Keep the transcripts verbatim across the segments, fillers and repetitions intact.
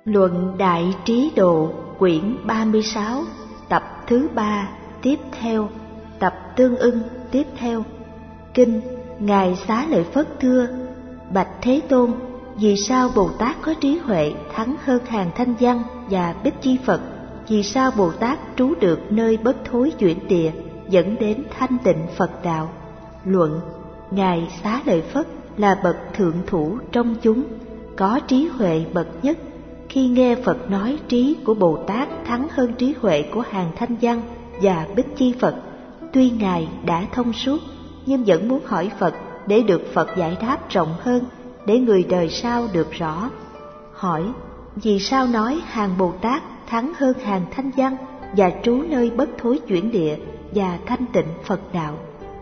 Luận Đại Trí Độ quyển ba mươi sáu, tập thứ ba tiếp theo, tập tương ưng tiếp theo. Kinh. Ngài Xá Lợi Phất thưa: Bạch Thế Tôn, vì sao Bồ Tát có trí huệ thắng hơn hàng Thanh Văn và Bích Chi Phật? Vì sao Bồ Tát trú được nơi bất thối chuyển địa, dẫn đến thanh tịnh Phật đạo? Luận. Ngài Xá Lợi Phất là bậc thượng thủ trong chúng, có trí huệ bậc nhất. Khi nghe Phật nói trí của Bồ Tát thắng hơn trí huệ của hàng Thanh Văn và Bích Chi Phật, tuy Ngài đã thông suốt, nhưng vẫn muốn hỏi Phật để được Phật giải đáp rộng hơn, để người đời sau được rõ. Hỏi: vì sao nói hàng Bồ Tát thắng hơn hàng Thanh Văn và trú nơi bất thối chuyển địa và thanh tịnh Phật đạo?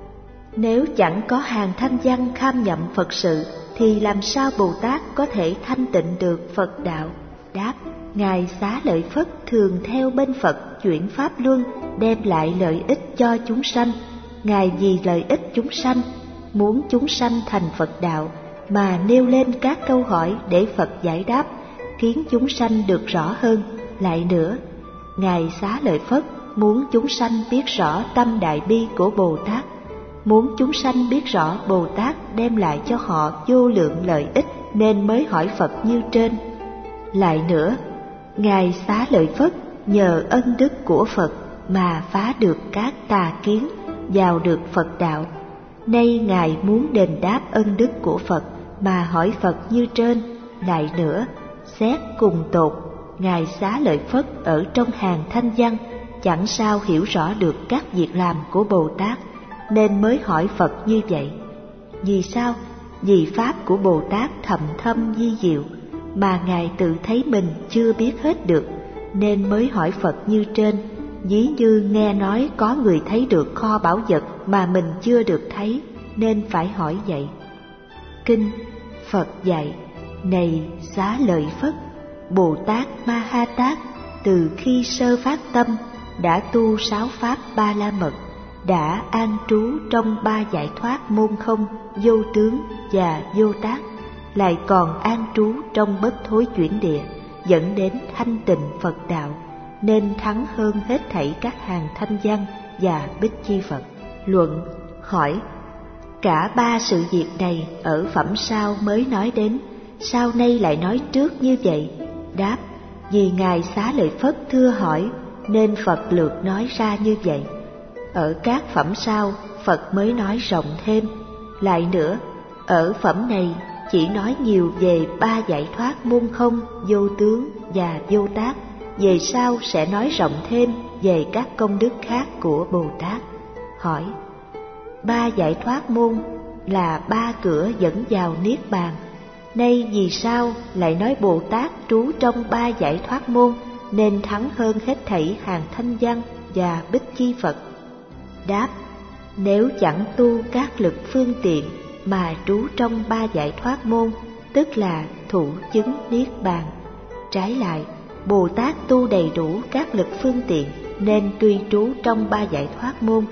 Nếu chẳng có hàng Thanh Văn kham nhậm Phật sự, thì làm sao Bồ Tát có thể thanh tịnh được Phật đạo? Đáp: Ngài Xá Lợi Phất thường theo bên Phật chuyển pháp luân, đem lại lợi ích cho chúng sanh. Ngài vì lợi ích chúng sanh, muốn chúng sanh thành Phật đạo, mà nêu lên các câu hỏi để Phật giải đáp, khiến chúng sanh được rõ hơn. Lại nữa, Ngài Xá Lợi Phất muốn chúng sanh biết rõ tâm đại bi của Bồ Tát, muốn chúng sanh biết rõ Bồ Tát đem lại cho họ vô lượng lợi ích, nên mới hỏi Phật như trên. Lại nữa, Ngài Xá Lợi Phất nhờ ân đức của Phật mà phá được các tà kiến, vào được Phật đạo. Nay Ngài muốn đền đáp ân đức của Phật mà hỏi Phật như trên. Lại nữa, xét cùng tột, Ngài Xá Lợi Phất ở trong hàng Thanh Văn chẳng sao hiểu rõ được các việc làm của Bồ Tát, nên mới hỏi Phật như vậy. Vì sao? Vì pháp của Bồ Tát thầm thâm vi diệu, mà Ngài tự thấy mình chưa biết hết được, nên mới hỏi Phật như trên. Ví như nghe nói có người thấy được kho báu vật mà mình chưa được thấy, nên phải hỏi vậy. Kinh. Phật dạy: Này Xá Lợi Phất, Bồ Tát Ma Ha Tát từ khi sơ phát tâm đã tu sáu pháp ba la mật, đã an trú trong ba giải thoát môn không, vô tướng và vô tác, lại còn an trú trong bất thối chuyển địa, dẫn đến thanh tịnh Phật đạo, nên thắng hơn hết thảy các hàng Thanh Văn và Bích Chi Phật. Luận. Hỏi: cả ba sự việc này ở phẩm sau mới nói đến, sao nay lại nói trước như vậy? Đáp: vì Ngài Xá Lợi Phất thưa hỏi, nên Phật lược nói ra như vậy. Ở các phẩm sau, Phật mới nói rộng thêm. Lại nữa, ở phẩm này chỉ nói nhiều về ba giải thoát môn không, vô tướng và vô tác. Về sau sẽ nói rộng thêm về các công đức khác của Bồ Tát. Hỏi: ba giải thoát môn là ba cửa dẫn vào Niết Bàn. Nay vì sao lại nói Bồ Tát trú trong ba giải thoát môn, nên thắng hơn hết thảy hàng Thanh Văn và Bích Chi Phật? Đáp: nếu chẳng tu các lực phương tiện mà trú trong ba giải thoát môn, tức là thụ chứng Niết Bàn. Trái lại, Bồ Tát tu đầy đủ các lực phương tiện, nên tuy trú trong ba giải thoát môn,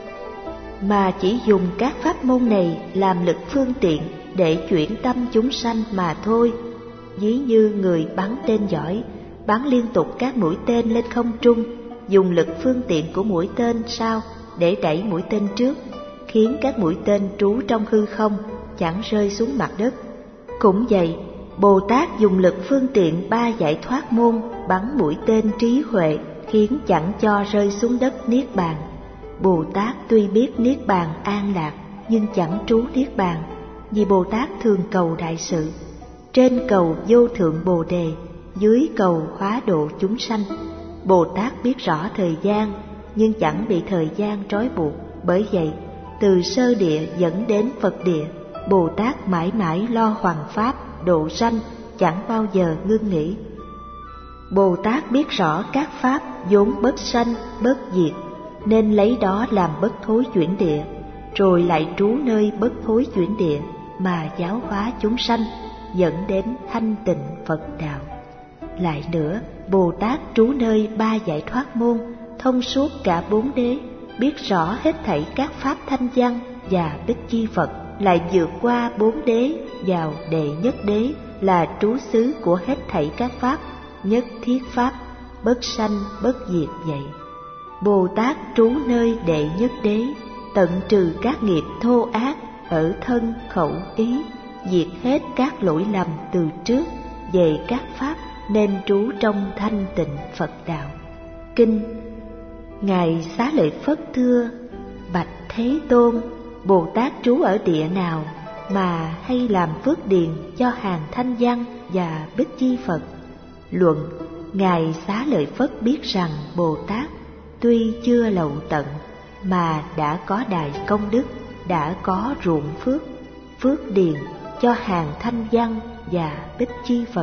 mà chỉ dùng các pháp môn này làm lực phương tiện để chuyển tâm chúng sanh mà thôi. Ví như người bắn tên giỏi, bắn liên tục các mũi tên lên không trung, dùng lực phương tiện của mũi tên sau để đẩy mũi tên trước, khiến các mũi tên trú trong hư không, chẳng rơi xuống mặt đất. Cũng vậy, Bồ Tát dùng lực phương tiện ba giải thoát môn bắn mũi tên trí huệ, khiến chẳng cho rơi xuống đất Niết Bàn. Bồ Tát tuy biết Niết Bàn an lạc, nhưng chẳng trú Niết Bàn, vì Bồ Tát thường cầu đại sự. Trên cầu vô thượng Bồ Đề, dưới cầu hóa độ chúng sanh. Bồ Tát biết rõ thời gian, nhưng chẳng bị thời gian trói buộc. Bởi vậy, từ sơ địa dẫn đến Phật địa, Bồ Tát mãi mãi lo hoằng pháp, độ sanh, chẳng bao giờ ngưng nghỉ. Bồ Tát biết rõ các pháp vốn bất sanh, bất diệt, nên lấy đó làm bất thối chuyển địa, rồi lại trú nơi bất thối chuyển địa mà giáo hóa chúng sanh, dẫn đến thanh tịnh Phật đạo. Lại nữa, Bồ Tát trú nơi ba giải thoát môn, thông suốt cả bốn đế, biết rõ hết thảy các pháp Thanh Văn và Bích Chi Phật, lại vượt qua bốn đế vào đệ nhất đế, là trú xứ của hết thảy các pháp, nhất thiết pháp, bất sanh bất diệt vậy. Bồ Tát trú nơi đệ nhất đế, tận trừ các nghiệp thô ác ở thân khẩu ý, diệt hết các lỗi lầm từ trước về các pháp, nên trú trong thanh tịnh Phật đạo. Kinh. Ngài Xá Lợi Phất thưa: Bạch Thế Tôn, Bồ Tát trú ở địa nào mà hay làm phước điền cho hàng Thanh Văn và Bích Chi Phật? Luận. Ngài Xá Lợi Phất biết rằng Bồ Tát tuy chưa lậu tận mà đã có đại công đức, đã có ruộng phước, phước điền cho hàng Thanh Văn và Bích Chi Phật.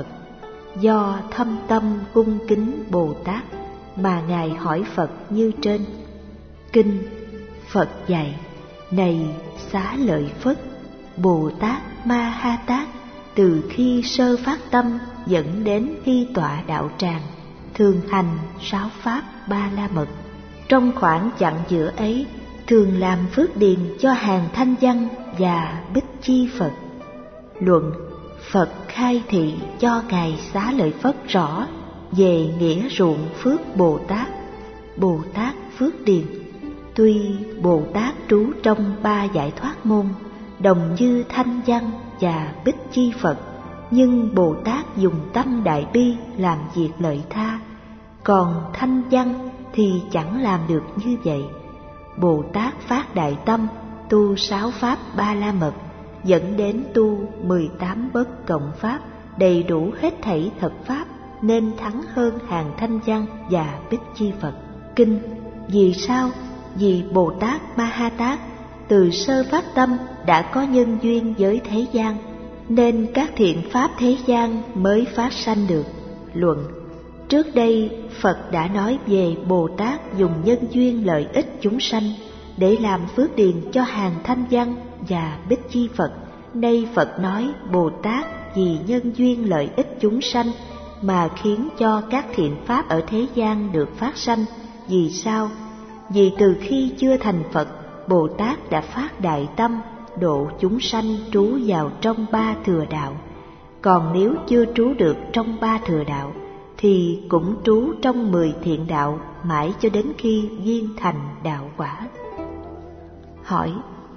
Do thâm tâm cung kính Bồ Tát mà Ngài hỏi Phật như trên. Kinh. Phật dạy: Này Xá Lợi Phất, Bồ Tát Ma Ha Tát từ khi sơ phát tâm dẫn đến khi tọa đạo tràng, thường hành sáu pháp ba la mật. Trong khoảng chặng giữa ấy, thường làm phước điền cho hàng Thanh Văn và Bích Chi Phật. Luận. Phật khai thị cho Ngài Xá Lợi Phất rõ về nghĩa ruộng phước Bồ Tát. Bồ Tát phước điền. Tuy Bồ Tát trú trong ba giải thoát môn, đồng như Thanh Văn và Bích Chi Phật, nhưng Bồ Tát dùng tâm đại bi làm việc lợi tha, còn Thanh Văn thì chẳng làm được như vậy. Bồ Tát phát đại tâm tu sáu pháp ba la mật, dẫn đến tu mười tám bất cộng pháp, đầy đủ hết thảy thật pháp, nên thắng hơn hàng Thanh Văn và Bích Chi Phật. Kinh. Vì sao? Vì Bồ Tát Ma Ha Tát từ sơ phát tâm đã có nhân duyên với thế gian, nên các thiện pháp thế gian mới phát sanh được. Luận. Trước đây Phật đã nói về Bồ Tát dùng nhân duyên lợi ích chúng sanh để làm phước điền cho hàng Thanh Văn và Bích Chi Phật. Nay Phật nói Bồ Tát vì nhân duyên lợi ích chúng sanh mà khiến cho các thiện pháp ở thế gian được phát sanh. Vì sao? Vì từ khi chưa thành Phật, Bồ Tát đã phát đại tâm độ chúng sanh trú vào trong ba thừa đạo. Còn nếu chưa trú được trong ba thừa đạo thì cũng trú trong mười thiện đạo mãi cho đến khi viên thành đạo quả. Hỏi.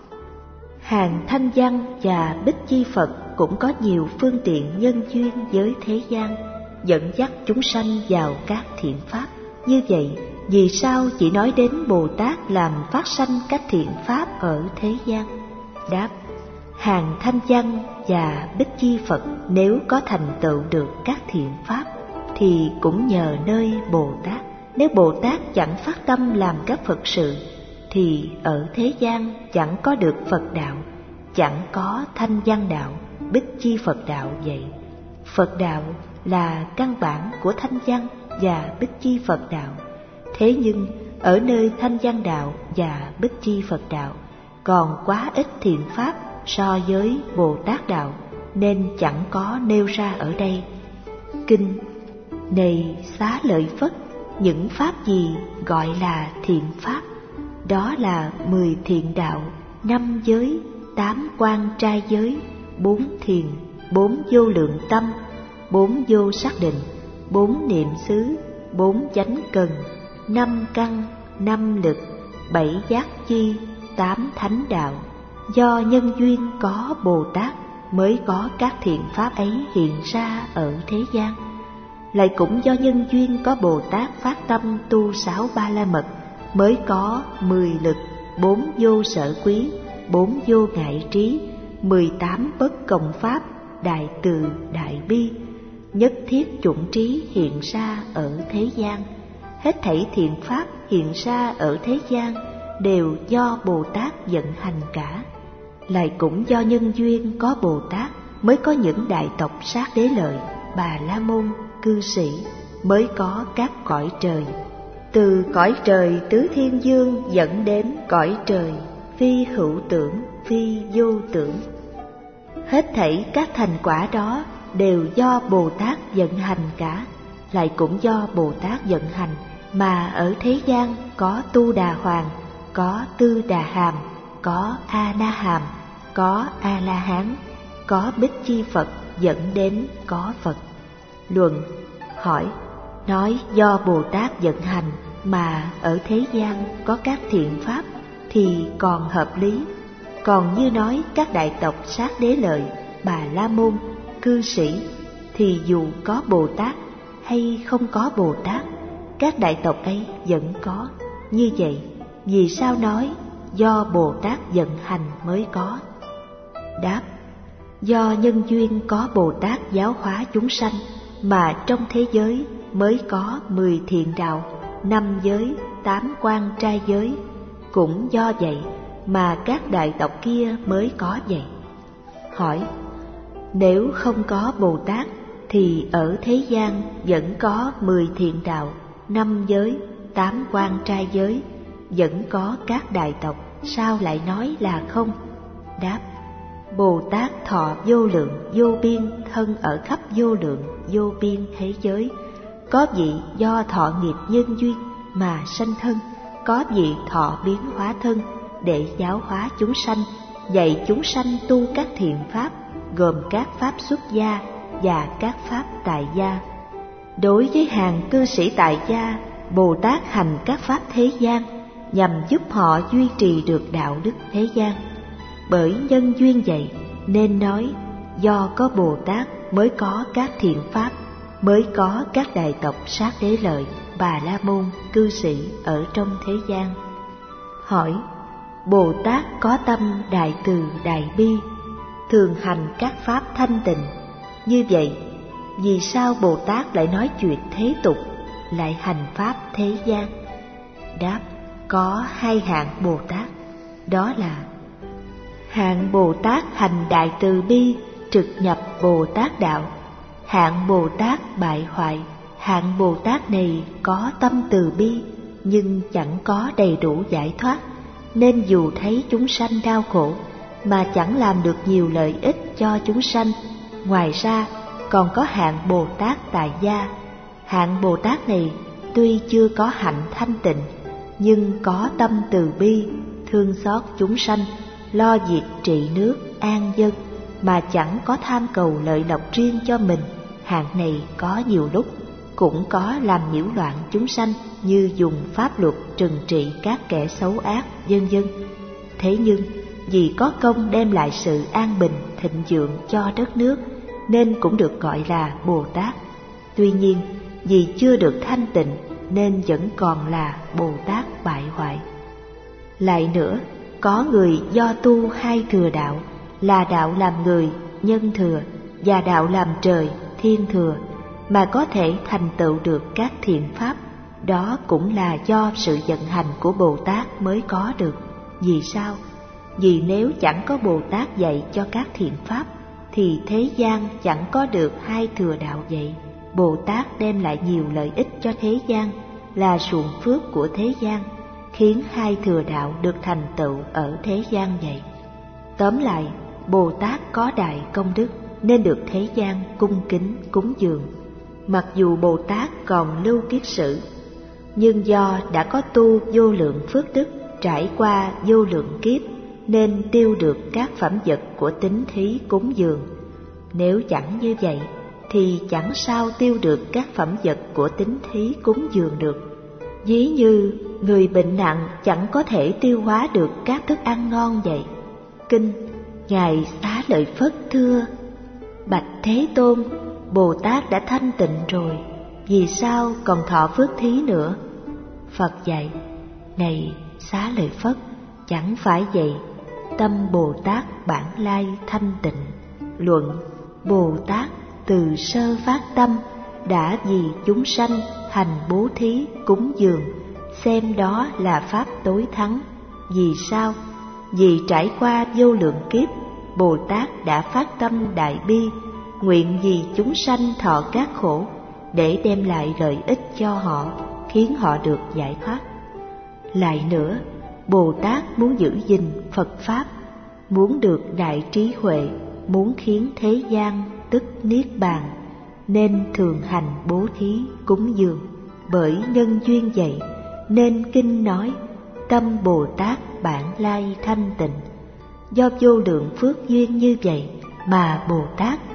Hàng Thanh Văn và Bích Chi Phật cũng có nhiều phương tiện nhân duyên với thế gian, dẫn dắt chúng sanh vào các thiện pháp. Như vậy, vì sao chỉ nói đến Bồ Tát làm phát sanh các thiện pháp ở thế gian? Đáp. Hàng Thanh Văn và Bích Chi Phật nếu có thành tựu được các thiện pháp thì cũng nhờ nơi Bồ Tát. Nếu Bồ Tát chẳng phát tâm làm các Phật sự thì ở thế gian chẳng có được Phật đạo, chẳng có Thanh Văn đạo, Bích Chi Phật đạo vậy. Phật đạo là căn bản của Thanh Văn và Bích Chi Phật đạo. Thế nhưng ở nơi Thanh Văn đạo và Bích Chi Phật đạo còn quá ít thiện pháp so với Bồ Tát đạo, nên chẳng có nêu ra ở đây. Kinh. Này Xá Lợi Phất, những pháp gì gọi là thiện pháp? Đó là mười thiện đạo, năm giới, tám quan trai giới, bốn thiền, bốn vô lượng tâm, bốn vô xác định, bốn niệm xứ, bốn chánh cần, năm căn, năm lực, bảy giác chi, tám thánh đạo. Do nhân duyên có Bồ Tát mới có các thiện pháp ấy hiện ra ở thế gian. Lại cũng do nhân duyên có Bồ Tát phát tâm tu sáu ba la mật mới có mười lực, bốn vô sở quý, bốn vô ngại trí, mười tám bất cộng pháp, đại từ đại bi, nhất thiết chủng trí hiện ra ở thế gian. Hết thảy thiện pháp hiện ra ở thế gian đều do Bồ Tát vận hành cả. Lại cũng do nhân duyên có Bồ Tát mới có những đại tộc Sát Đế Lợi, Bà La Môn, cư sĩ, mới có các cõi trời. Từ cõi trời tứ thiên dương dẫn đến cõi trời phi hữu tưởng, phi vô tưởng. Hết thảy các thành quả đó đều do Bồ Tát vận hành cả. Lại cũng do Bồ Tát vận hành mà ở thế gian có Tu Đà Hoàng, có Tư Đà Hàm, có A Na Hàm, có A La Hán, có Bích Chi Phật dẫn đến có Phật. Luận. Hỏi, nói do Bồ Tát vận hành mà ở thế gian có các thiện pháp thì còn hợp lý. Còn như nói các đại tộc Sát Đế Lợi, Bà La Môn, cư sĩ thì dù có Bồ Tát hay không có Bồ Tát, các đại tộc ấy vẫn có. Như vậy, vì sao nói do Bồ Tát vận hành mới có? Đáp, do nhân duyên có Bồ Tát giáo hóa chúng sanh mà trong thế giới mới có mười thiện đạo, năm giới, tám quan trai giới. Cũng do vậy mà các đại tộc kia mới có vậy. Hỏi, nếu không có Bồ Tát thì ở thế gian vẫn có mười thiện đạo, năm giới, tám quan trai giới, vẫn có các đại tộc, sao lại nói là không? Đáp, Bồ Tát thọ vô lượng vô biên, thân ở khắp vô lượng vô biên thế giới. Có vị do thọ nghiệp nhân duyên mà sanh thân, có vị thọ biến hóa thân để giáo hóa chúng sanh, dạy chúng sanh tu các thiện pháp, gồm các pháp xuất gia và các pháp tại gia. Đối với hàng cư sĩ tại gia, Bồ Tát hành các pháp thế gian nhằm giúp họ duy trì được đạo đức thế gian. Bởi nhân duyên vậy nên nói do có Bồ Tát mới có các thiện pháp, mới có các đại tộc Sát Đế Lợi, Bà La Môn, cư sĩ ở trong thế gian. Hỏi, Bồ Tát có tâm đại từ đại bi, thường hành các pháp thanh tịnh. Như vậy, vì sao Bồ Tát lại nói chuyện thế tục, lại hành pháp thế gian? Đáp, có hai hạng Bồ Tát, đó là hạng Bồ Tát hành đại từ bi, trực nhập Bồ Tát đạo. Hạng Bồ Tát bại hoại, hạng Bồ Tát này có tâm từ bi nhưng chẳng có đầy đủ giải thoát, nên dù thấy chúng sanh đau khổ mà chẳng làm được nhiều lợi ích cho chúng sanh. Ngoài ra còn có hạng Bồ Tát tại gia. Hạng Bồ Tát này tuy chưa có hạnh thanh tịnh nhưng có tâm từ bi, thương xót chúng sanh, lo việc trị nước, an dân mà chẳng có tham cầu lợi lộc riêng cho mình. Hạng này có nhiều lúc cũng có làm nhiễu loạn chúng sanh, như dùng pháp luật trừng trị các kẻ xấu ác, vân vân. Thế nhưng vì có công đem lại sự an bình, thịnh vượng cho đất nước nên cũng được gọi là Bồ Tát. Tuy nhiên vì chưa được thanh tịnh nên vẫn còn là Bồ Tát bại hoại. Lại nữa, có người do tu hai thừa đạo là đạo làm người, nhân thừa, và đạo làm trời, thiên thừa, mà có thể thành tựu được các thiện pháp. Đó cũng là do sự vận hành của Bồ Tát mới có được. Vì sao? Vì nếu chẳng có Bồ Tát dạy cho các thiện pháp thì thế gian chẳng có được hai thừa đạo vậy. Bồ Tát đem lại nhiều lợi ích cho thế gian, là ruộng phước của thế gian, khiến hai thừa đạo được thành tựu ở thế gian vậy. Tóm lại, Bồ Tát có đại công đức nên được thế gian cung kính cúng dường. Mặc dù Bồ Tát còn lưu kiết sử, nhưng do đã có tu vô lượng phước đức, trải qua vô lượng kiếp nên tiêu được các phẩm vật của tín thí cúng dường. Nếu chẳng như vậy thì chẳng sao tiêu được các phẩm vật của tín thí cúng dường được. Ví như người bệnh nặng chẳng có thể tiêu hóa được các thức ăn ngon vậy. Kinh Ngài Xá Lợi Phất thưa: Bạch Thế Tôn, Bồ Tát đã thanh tịnh rồi, vì sao còn thọ phước thí nữa? Phật dạy: Này Xá Lợi Phất, chẳng phải vậy. Tâm Bồ Tát bản lai thanh tịnh. Luận: Bồ Tát từ sơ phát tâm đã vì chúng sanh hành bố thí cúng dường, xem đó là pháp tối thắng. Vì sao? Vì trải qua vô lượng kiếp, Bồ Tát đã phát tâm đại bi, nguyện vì chúng sanh thọ các khổ để đem lại lợi ích cho họ, khiến họ được giải thoát. Lại nữa, Bồ Tát muốn giữ gìn Phật Pháp, muốn được đại trí huệ, muốn khiến thế gian tức niết bàn, nên thường hành bố thí cúng dường. Bởi nhân duyên vậy nên kinh nói tâm Bồ Tát bản lai thanh tịnh. Do vô lượng phước duyên như vậy mà Bồ Tát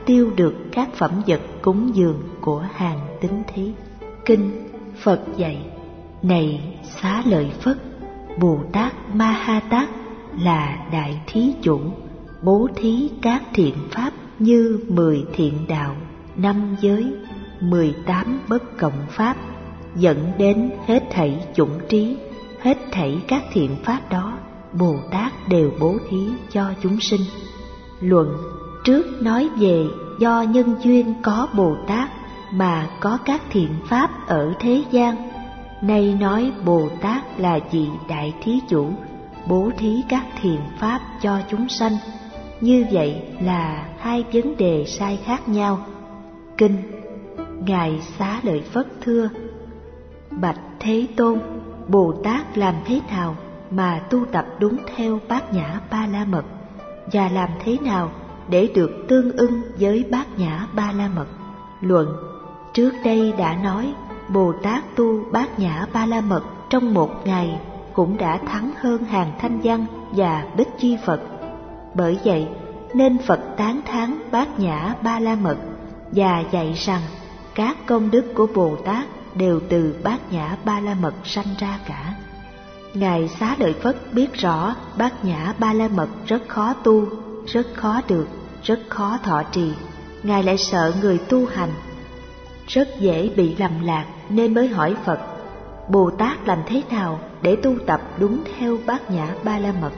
tiêu được các phẩm vật cúng dường của hàng tín thí. Kinh Phật dạy: này Xá Lợi Phất, Bồ Tát Ma Ha Tát là đại thí chủ, bố thí các thiện pháp như mười thiện đạo, năm giới, mười tám bất cộng pháp, dẫn đến hết thảy chủng trí, hết thảy các thiện pháp đó Bồ Tát đều bố thí cho chúng sinh. Luận: trước nói về do nhân duyên có Bồ Tát mà có các thiện pháp ở thế gian, nay nói Bồ Tát là vị đại thí chủ, bố thí các thiện pháp cho chúng sanh. Như vậy là hai vấn đề sai khác nhau. Kinh Ngài Xá Lợi Phất thưa: bạch Thế Tôn, Bồ Tát làm thế nào mà tu tập đúng theo Bát Nhã Ba La Mật, và làm thế nào để được tương ưng với Bát Nhã Ba La Mật? Luận: trước đây đã nói Bồ Tát tu Bát Nhã Ba La Mật trong một ngày cũng đã thắng hơn hàng Thanh Văn và Bích Chi Phật. Bởi vậy nên Phật tán thán Bát Nhã Ba La Mật và dạy rằng các công đức của Bồ Tát đều từ Bát Nhã Ba La Mật sanh ra cả. Ngài Xá Lợi Phất biết rõ Bát Nhã Ba La Mật rất khó tu, rất khó được, rất khó thọ trì. Ngài lại sợ người tu hành rất dễ bị lầm lạc, nên mới hỏi Phật: Bồ Tát làm thế nào để tu tập đúng theo Bát Nhã Ba La Mật,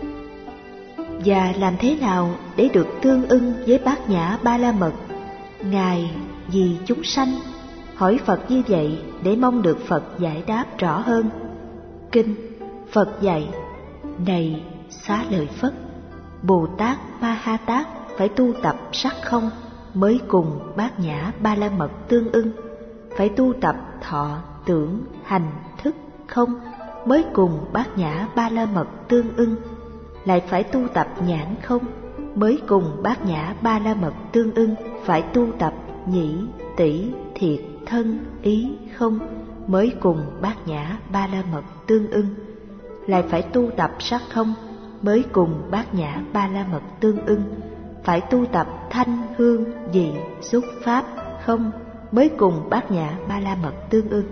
và làm thế nào để được tương ưng với Bát Nhã Ba La Mật? Ngài vì chúng sanh hỏi Phật như vậy để mong được Phật giải đáp rõ hơn. Kinh Phật dạy: này Xá Lợi Phất, Bồ Tát Ma Ha Tát phải tu tập sắc không mới cùng Bát Nhã Ba La Mật tương ưng, phải tu tập thọ, tưởng, hành, thức không mới cùng Bát Nhã Ba La Mật tương ưng, lại phải tu tập nhãn không mới cùng Bát Nhã Ba La Mật tương ưng, phải tu tập nhĩ, tỷ, thiệt, thân, ý không mới cùng Bát Nhã Ba La Mật tương ưng, lại phải tu tập sắc không mới cùng Bát Nhã Ba La Mật tương ưng, phải tu tập thanh, hương, vị, xúc, pháp không mới cùng Bát Nhã Ba La Mật tương ưng,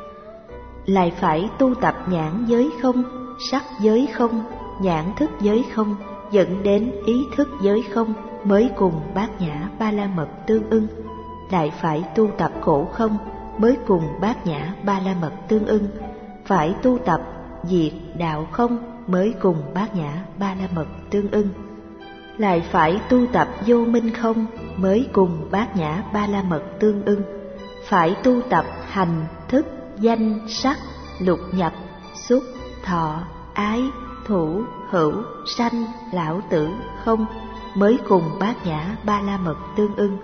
lại phải tu tập nhãn giới không, sắc giới không, nhãn thức giới không, dẫn đến ý thức giới không mới cùng Bát Nhã Ba La Mật tương ưng, lại phải tu tập khổ không mới cùng Bát Nhã Ba La Mật tương ưng, phải tu tập diệt đạo không mới cùng Bát Nhã Ba La Mật tương ưng, lại phải tu tập vô minh không mới cùng Bát Nhã Ba La Mật tương ưng, phải tu tập hành, thức, danh, sắc, lục nhập, xúc, thọ, ái, thủ, hữu, sanh, lão tử không mới cùng Bát Nhã Ba La Mật tương ưng,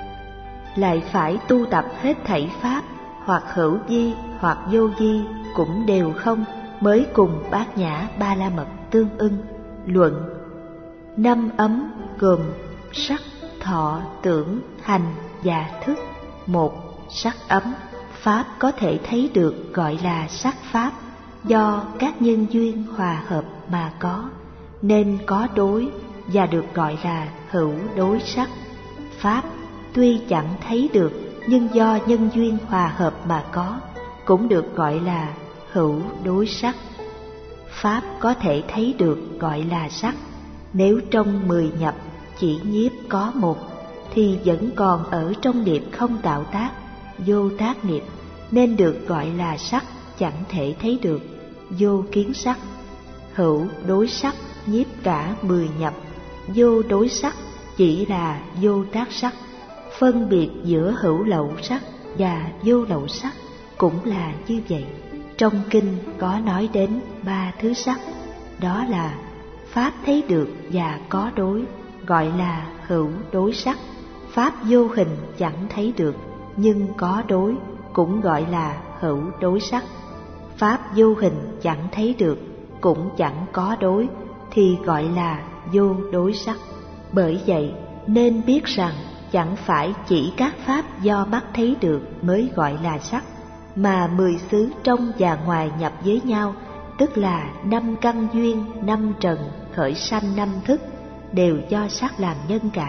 lại phải tu tập hết thảy pháp, hoặc hữu vi hoặc vô vi cũng đều không mới cùng Bát Nhã Ba La Mật tương ưng. Luận: năm ấm gồm sắc, thọ, tưởng, hành và thức. Một, sắc ấm, pháp có thể thấy được gọi là sắc pháp, do các nhân duyên hòa hợp mà có, nên có đối và được gọi là hữu đối sắc. Pháp tuy chẳng thấy được nhưng do nhân duyên hòa hợp mà có, cũng được gọi là hữu đối sắc. Pháp có thể thấy được gọi là sắc, nếu trong mười nhập chỉ nhiếp có một, thì vẫn còn ở trong niệm không tạo tác, vô tác niệm, nên được gọi là sắc chẳng thể thấy được, vô kiến sắc. Hữu đối sắc nhiếp cả mười nhập, vô đối sắc chỉ là vô tác sắc. Phân biệt giữa hữu lậu sắc và vô lậu sắc cũng là như vậy. Trong kinh có nói đến ba thứ sắc, đó là pháp thấy được và có đối, gọi là hữu đối sắc. Pháp vô hình chẳng thấy được nhưng có đối, cũng gọi là hữu đối sắc. Pháp vô hình chẳng thấy được cũng chẳng có đối, thì gọi là vô đối sắc. Bởi vậy nên biết rằng chẳng phải chỉ các pháp do mắt thấy được mới gọi là sắc, mà mười xứ trong và ngoài nhập với nhau, tức là năm căn duyên, năm trần, khởi sanh năm thức, đều do sắc làm nhân cả,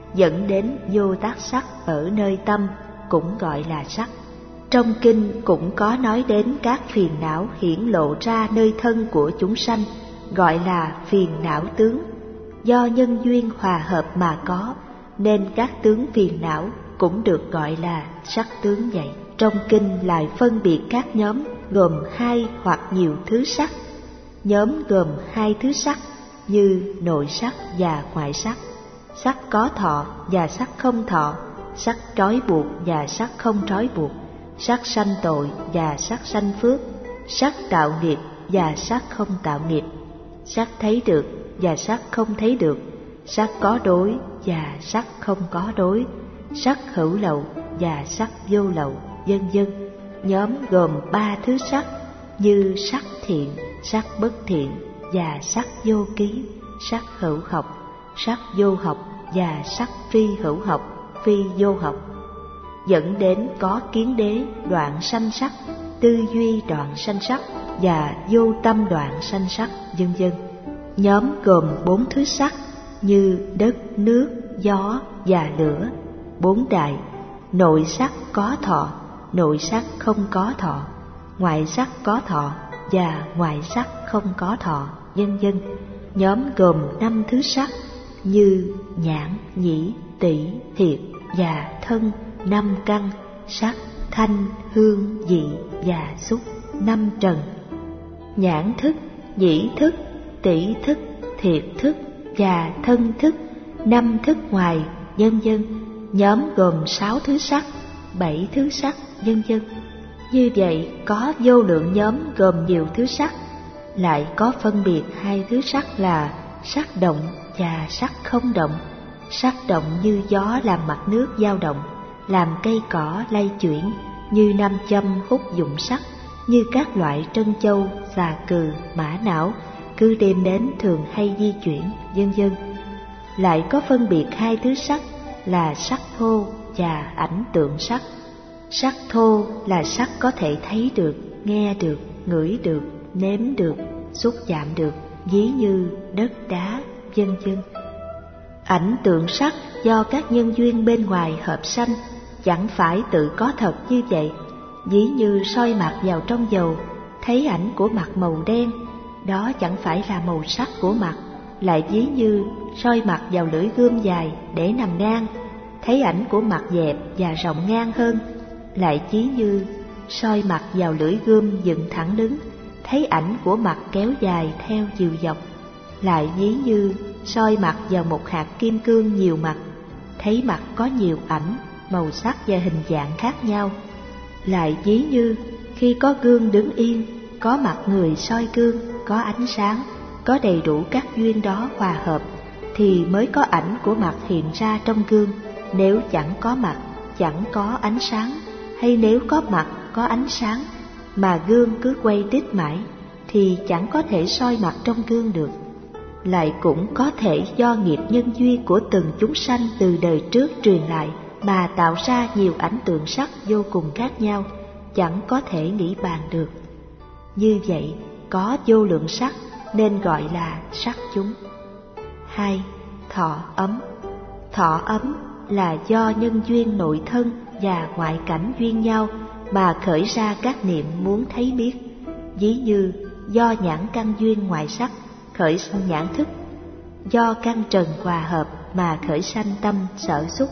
dẫn đến vô tác sắc ở nơi tâm, cũng gọi là sắc. Trong kinh cũng có nói đến các phiền não hiển lộ ra nơi thân của chúng sanh, gọi là phiền não tướng. Do nhân duyên hòa hợp mà có, nên các tướng phiền não cũng được gọi là sắc tướng vậy. Trong kinh lại phân biệt các nhóm gồm hai hoặc nhiều thứ sắc. Nhóm gồm hai thứ sắc như nội sắc và ngoại sắc, sắc có thọ và sắc không thọ, sắc trói buộc và sắc không trói buộc, sắc sanh tội và sắc sanh phước, sắc tạo nghiệp và sắc không tạo nghiệp, sắc thấy được và sắc không thấy được, sắc có đối và sắc không có đối, sắc hữu lậu và sắc vô lậu, vân vân. Nhóm gồm ba thứ sắc như sắc thiện, sắc bất thiện và sắc vô ký, sắc hữu học, sắc vô học và sắc phi hữu học, phi vô học, dẫn đến có kiến đế đoạn sanh sắc, tư duy đoạn sanh sắc và vô tâm đoạn sanh sắc, vân vân. Nhóm gồm bốn thứ sắc như đất, nước, gió và lửa, bốn đại: nội sắc có thọ, nội sắc không có thọ, ngoại sắc có thọ và ngoại sắc không có thọ, vân vân. Nhóm gồm năm thứ sắc như nhãn, nhĩ, tỷ, thiệt và thân, năm căn: sắc, thanh, hương, vị và xúc, năm trần: nhãn thức, nhĩ thức, tỷ thức, thiệt thức và thân thức, năm thức ngoài, vân vân. Nhóm gồm sáu thứ sắc, bảy thứ sắc, vân vân. Như vậy có vô lượng nhóm gồm nhiều thứ sắc, lại có phân biệt hai thứ sắc là sắc động và sắc không động. Sắc động như gió làm mặt nước dao động, làm cây cỏ lay chuyển, như nam châm hút dụng sắc, như các loại trân châu, xà cừ, mã não, cứ đêm đến thường hay di chuyển, vân vân. Lại có phân biệt hai thứ sắc là sắc thô và ảnh tượng sắc. Sắc thô là sắc có thể thấy được, nghe được, ngửi được, nếm được, xúc chạm được, ví như đất đá, vân vân. Ảnh tượng sắc do các nhân duyên bên ngoài hợp sanh, chẳng phải tự có thật như vậy. Ví như soi mặt vào trong dầu, thấy ảnh của mặt màu đen, đó chẳng phải là màu sắc của mặt. Lại ví như soi mặt vào lưỡi gươm dài để nằm ngang, thấy ảnh của mặt dẹp và rộng ngang hơn. Lại ví như soi mặt vào lưỡi gươm dựng thẳng đứng, thấy ảnh của mặt kéo dài theo chiều dọc. Lại ví như soi mặt vào một hạt kim cương nhiều mặt, thấy mặt có nhiều ảnh, màu sắc và hình dạng khác nhau. Lại ví như khi có gương đứng yên, có mặt người soi gương, có ánh sáng, có đầy đủ các duyên đó hòa hợp, thì mới có ảnh của mặt hiện ra trong gương. Nếu chẳng có mặt, chẳng có ánh sáng, hay nếu có mặt, có ánh sáng, mà gương cứ quay đít mãi, thì chẳng có thể soi mặt trong gương được. Lại cũng có thể do nghiệp nhân duyên của từng chúng sanh từ đời trước truyền lại, mà tạo ra nhiều ảnh tượng sắc vô cùng khác nhau, chẳng có thể nghĩ bàn được. Như vậy, có vô lượng sắc nên gọi là sắc chúng. Hai. Thọ ấm. Thọ ấm là do nhân duyên nội thân và ngoại cảnh duyên nhau mà khởi ra các niệm muốn thấy biết. Ví như do nhãn căn duyên ngoại sắc khởi sanh nhãn thức, do căn trần hòa hợp mà khởi sanh tâm sở xúc.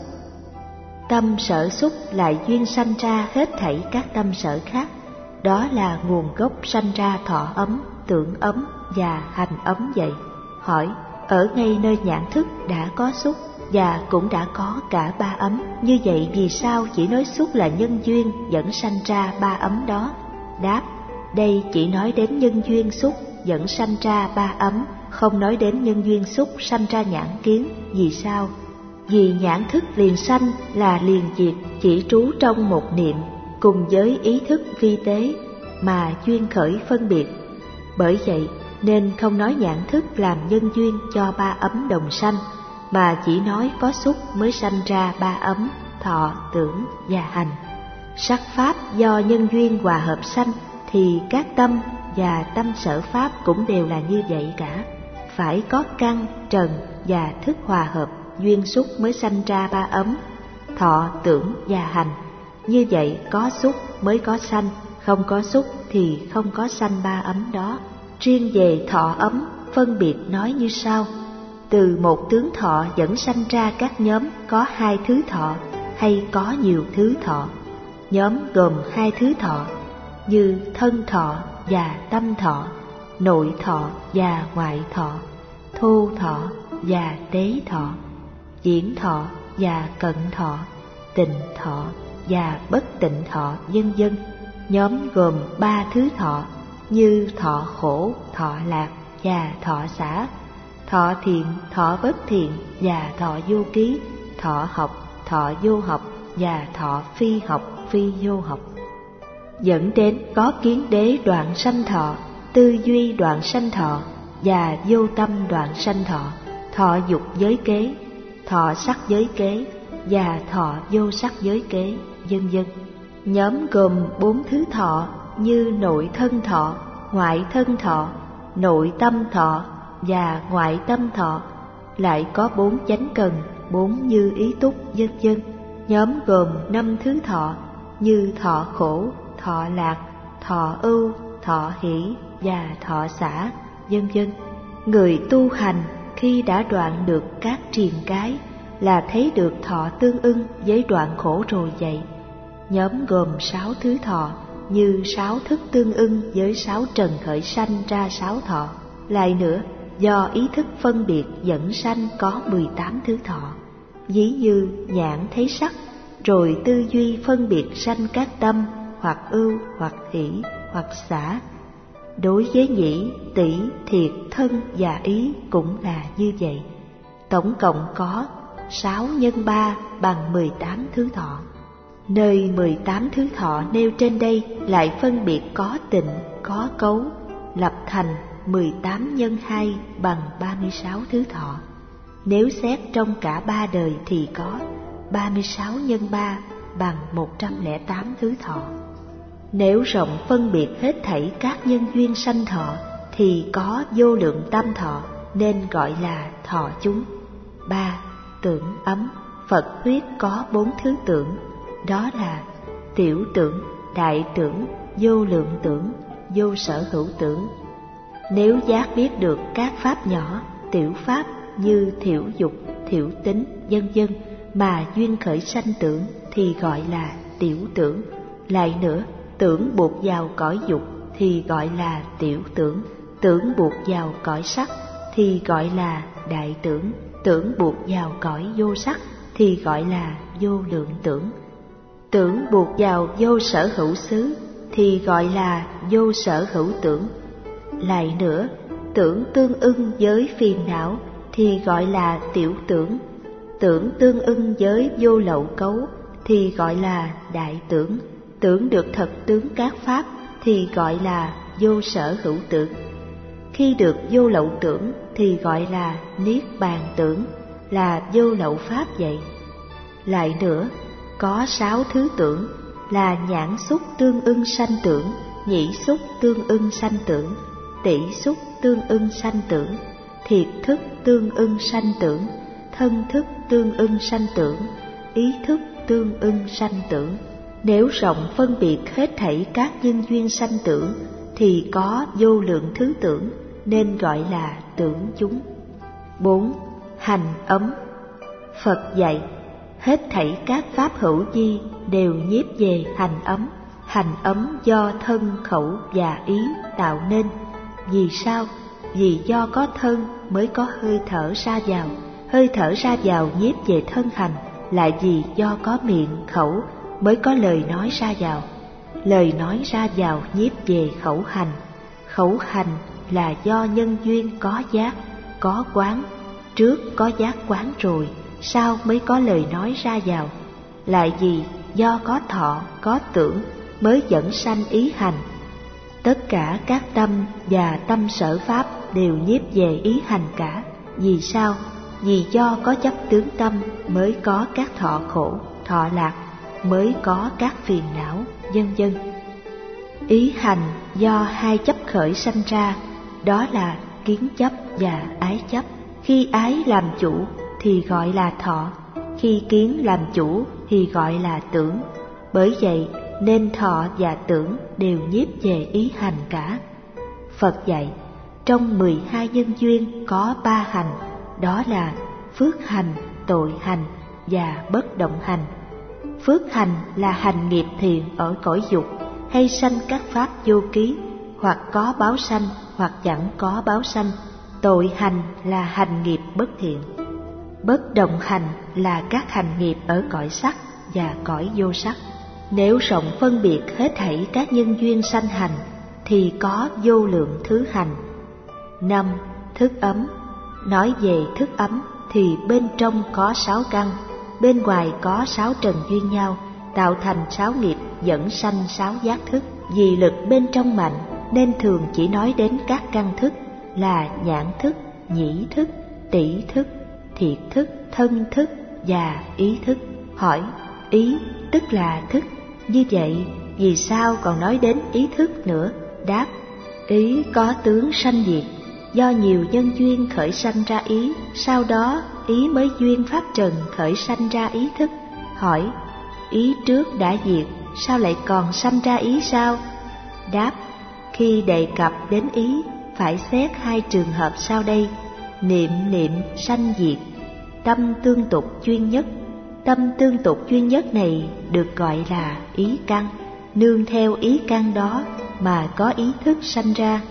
Tâm sở xúc lại duyên sanh ra hết thảy các tâm sở khác, đó là nguồn gốc sanh ra thọ ấm, tưởng ấm và hành ấm vậy. Hỏi, ở ngay nơi nhãn thức đã có xúc và cũng đã có cả ba ấm, như vậy vì sao chỉ nói xúc là nhân duyên dẫn sanh ra ba ấm đó? Đáp, đây chỉ nói đến nhân duyên xúc dẫn sanh ra ba ấm, không nói đến nhân duyên xúc sanh ra nhãn kiến. Vì sao? Vì nhãn thức liền sanh là liền diệt, chỉ trú trong một niệm, cùng với ý thức vi tế mà duyên khởi phân biệt. Bởi vậy nên không nói nhãn thức làm nhân duyên cho ba ấm đồng sanh, mà chỉ nói có xúc mới sanh ra ba ấm, thọ, tưởng và hành. Sắc pháp do nhân duyên hòa hợp sanh, thì các tâm và tâm sở pháp cũng đều là như vậy cả. Phải có căn, trần và thức hòa hợp duyên xúc mới sanh ra ba ấm, thọ, tưởng và hành. Như vậy có xúc mới có sanh, không có xúc thì không có sanh ba ấm đó. Riêng về thọ ấm, phân biệt nói như sau. Từ một tướng thọ dẫn sanh ra các nhóm có hai thứ thọ hay có nhiều thứ thọ. Nhóm gồm hai thứ thọ như thân thọ và tâm thọ, nội thọ và ngoại thọ, thô thọ và tế thọ, diễn thọ và cận thọ, tịnh thọ và bất tịnh thọ, vân vân. Nhóm gồm ba thứ thọ như thọ khổ, thọ lạc và thọ xả, thọ thiện, thọ bất thiện và thọ vô ký, thọ học, thọ vô học và thọ phi học, phi vô học. Dẫn đến có kiến đế đoạn sanh thọ, tư duy đoạn sanh thọ và vô tâm đoạn sanh thọ, thọ dục giới kế, thọ sắc giới kế và thọ vô sắc giới kế, vân vân. Nhóm gồm bốn thứ thọ như nội thân thọ, ngoại thân thọ, nội tâm thọ và ngoại tâm thọ, lại có bốn chánh cần, bốn như ý túc, vân vân. Nhóm gồm năm thứ thọ như thọ khổ, thọ lạc, thọ ưu, thọ hỷ và thọ xả, vân vân. Người tu hành khi đã đoạn được các triền cái là thấy được thọ tương ưng với đoạn khổ rồi vậy. Nhóm gồm sáu thứ thọ như sáu thức tương ưng với sáu trần khởi sanh ra sáu thọ. Lại nữa, do ý thức phân biệt dẫn sanh có mười tám thứ thọ. Ví như nhãn thấy sắc, rồi tư duy phân biệt sanh các tâm hoặc ưu, hoặc hỷ, hoặc xả. Đối với nhĩ, tỷ, thiệt, thân và ý cũng là như vậy. Tổng cộng có sáu nhân ba bằng mười tám thứ thọ. Nơi mười tám thứ thọ nêu trên đây lại phân biệt có tịnh, có cấu, lập thành mười tám nhân hai bằng ba mươi sáu thứ thọ. Nếu xét trong cả ba đời thì có ba mươi sáu nhân ba bằng một trăm lẻ tám thứ thọ. Nếu rộng phân biệt hết thảy các nhân duyên sanh thọ thì có vô lượng tâm thọ, nên gọi là thọ chúng. Ba. Tưởng ấm. Phật thuyết có bốn thứ tưởng, đó là tiểu tưởng, đại tưởng, vô lượng tưởng, vô sở hữu tưởng. Nếu giác biết được các pháp nhỏ, tiểu pháp như thiểu dục, thiểu tính, vân vân mà duyên khởi sanh tưởng thì gọi là tiểu tưởng. Lại nữa, tưởng buộc vào cõi dục thì gọi là tiểu tưởng, tưởng buộc vào cõi sắc thì gọi là đại tưởng, tưởng buộc vào cõi vô sắc thì gọi là vô lượng tưởng, tưởng buộc vào vô sở hữu xứ thì gọi là vô sở hữu tưởng. Lại nữa, tưởng tương ưng với phiền não thì gọi là tiểu tưởng, tưởng tương ưng với vô lậu cấu thì gọi là đại tưởng, tưởng được thật tướng các pháp thì gọi là vô sở hữu tưởng. Khi được vô lậu tưởng thì gọi là niết bàn tưởng, là vô lậu pháp vậy. Lại nữa, có sáu thứ tưởng là nhãn xúc tương ưng sanh tưởng, nhĩ xúc tương ưng sanh tưởng, tỷ xúc tương ưng sanh tưởng, thiệt thức tương ưng sanh tưởng, thân thức tương ưng sanh tưởng, ý thức tương ưng sanh tưởng. Nếu rộng phân biệt hết thảy các nhân duyên sanh tưởng thì có vô lượng thứ tưởng, nên gọi là tưởng chúng. Bốn. Hành ấm. Phật dạy hết thảy các pháp hữu vi đều nhiếp về hành ấm. Hành ấm do thân, khẩu và ý tạo nên. Vì sao? Vì do có thân mới có hơi thở ra vào, hơi thở ra vào nhiếp về thân hành. Lại vì do có miệng, khẩu mới có lời nói ra vào, lời nói ra vào nhiếp về khẩu hành. Khẩu hành là do nhân duyên có giác, có quán, trước có giác quán rồi, sau mới có lời nói ra vào. Lại vì do có thọ, có tưởng mới dẫn sanh ý hành. Tất cả các tâm và tâm sở pháp đều nhiếp về ý hành cả. Vì sao? Vì do có chấp tướng tâm mới có các thọ khổ, thọ lạc, mới có các phiền não, vân vân. Ý hành do hai chấp khởi sanh ra, đó là kiến chấp và ái chấp. Khi ái làm chủ thì gọi là thọ, khi kiến làm chủ thì gọi là tưởng. Bởi vậy nên thọ và tưởng đều nhiếp về ý hành cả. Phật dạy trong mười hai nhân duyên có ba hành, đó là phước hành, tội hành và bất động hành. Phước hành là hành nghiệp thiện ở cõi dục, hay sanh các pháp vô ký, hoặc có báo sanh hoặc chẳng có báo sanh. Tội hành là hành nghiệp bất thiện. Bất động hành là các hành nghiệp ở cõi sắc và cõi vô sắc. Nếu rộng phân biệt hết thảy các nhân duyên sanh hành thì có vô lượng thứ hành. Năm. Thức ấm. Nói về thức ấm thì bên trong có sáu căn, bên ngoài có sáu trần duyên nhau, tạo thành sáu nghiệp dẫn sanh sáu giác thức. Vì lực bên trong mạnh nên thường chỉ nói đến các căn thức là nhãn thức, nhĩ thức, tỷ thức, thiệt thức, thân thức và ý thức. Hỏi, ý tức là thức, như vậy vì sao còn nói đến ý thức nữa? Đáp, ý có tướng sanh diệt, do nhiều nhân duyên khởi sanh ra ý, sau đó ý mới duyên pháp trần khởi sanh ra ý thức. Hỏi, ý trước đã diệt, sao lại còn sanh ra ý sao? Đáp, khi đề cập đến ý phải xét hai trường hợp sau đây: niệm niệm sanh diệt, tâm tương tục chuyên nhất. Tâm tương tục chuyên nhất này được gọi là ý căn, nương theo ý căn đó mà có ý thức sanh ra.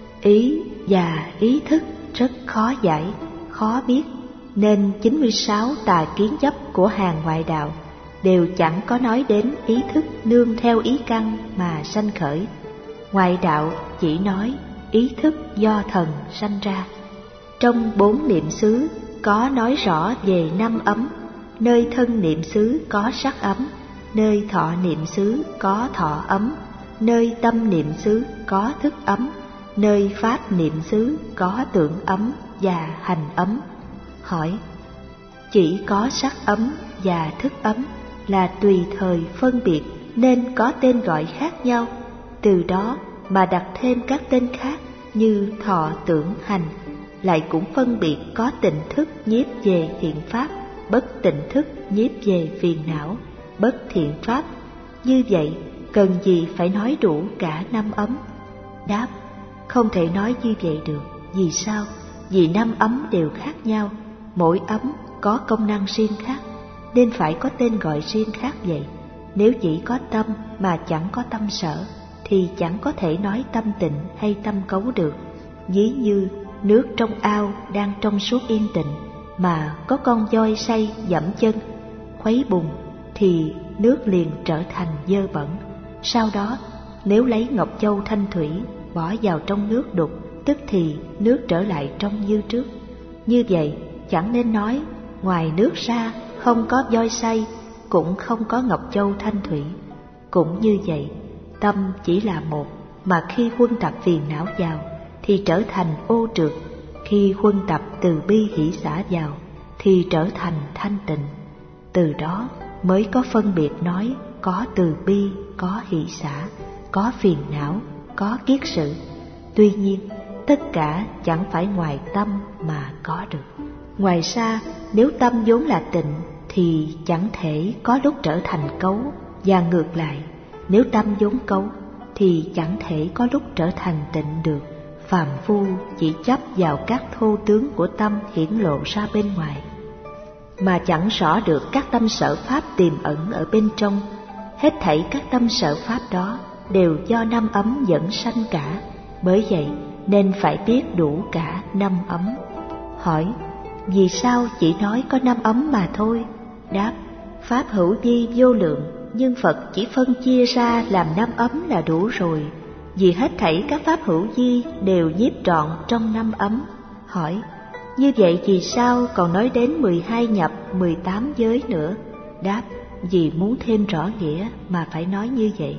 Ý và ý thức rất khó giải, khó biết, nên chín mươi sáu tà kiến chấp của hàng ngoại đạo đều chẳng có nói đến ý thức nương theo ý căn mà sanh khởi. Ngoại đạo chỉ nói ý thức do thần sanh ra. Trong bốn niệm xứ có nói rõ về năm ấm, nơi thân niệm xứ có sắc ấm, nơi thọ niệm xứ có thọ ấm, nơi tâm niệm xứ có thức ấm, nơi pháp niệm xứ có tưởng ấm và hành ấm. Hỏi, chỉ có sắc ấm và thức ấm là tùy thời phân biệt nên có tên gọi khác nhau, từ đó mà đặt thêm các tên khác như thọ tưởng hành, lại cũng phân biệt có tịnh thức nhiếp về thiện pháp, bất tịnh thức nhiếp về phiền não, bất thiện pháp. Như vậy cần gì phải nói đủ cả năm ấm? Đáp, không thể nói như vậy được. Vì sao? Vì năm ấm đều khác nhau, mỗi ấm có công năng riêng khác, nên phải có tên gọi riêng khác vậy. Nếu chỉ có tâm mà chẳng có tâm sở thì chẳng có thể nói tâm tịnh hay tâm cấu được. Ví như nước trong ao đang trong suốt yên tịnh, mà có con voi say dẫm chân, khuấy bùn thì nước liền trở thành dơ bẩn. Sau đó nếu lấy ngọc châu thanh thủy bỏ vào trong nước đục, tức thì nước trở lại trong như trước. Như vậy chẳng nên nói ngoài nước ra không có voi say, cũng không có ngọc châu thanh thủy. Cũng như vậy, tâm chỉ là một, mà khi huân tập phiền não vào thì trở thành ô trượt, khi huân tập từ bi hỷ xả vào thì trở thành thanh tịnh. Từ đó mới có phân biệt nói có từ bi, có hỷ xả, có phiền não, có kiết sự. Tuy nhiên tất cả chẳng phải ngoài tâm mà có được. Ngoài ra, nếu tâm vốn là tịnh thì chẳng thể có lúc trở thành cấu, và ngược lại, nếu tâm vốn cấu thì chẳng thể có lúc trở thành tịnh được. Phàm phu chỉ chấp vào các thô tướng của tâm hiển lộ ra bên ngoài, mà chẳng rõ được các tâm sở pháp tiềm ẩn ở bên trong. Hết thảy các tâm sở pháp đó đều do năm ấm dẫn sanh cả. Bởi vậy nên phải biết đủ cả năm ấm. Hỏi, vì sao chỉ nói có năm ấm mà thôi? Đáp, pháp hữu vi vô lượng, nhưng Phật chỉ phân chia ra làm năm ấm là đủ rồi. Vì hết thảy các pháp hữu vi đều nhiếp trọn trong năm ấm. Hỏi, như vậy vì sao còn nói đến mười hai nhập, mười tám giới nữa? Đáp, vì muốn thêm rõ nghĩa mà phải nói như vậy.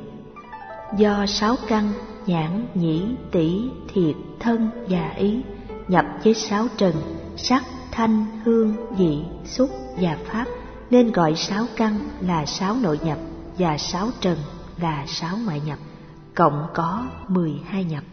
Do sáu căn nhãn, nhĩ, tỷ, thiệt, thân và ý nhập với sáu trần sắc, thanh, hương, vị, xúc và pháp, nên gọi sáu căn là sáu nội nhập và sáu trần là sáu ngoại nhập, cộng có mười hai nhập.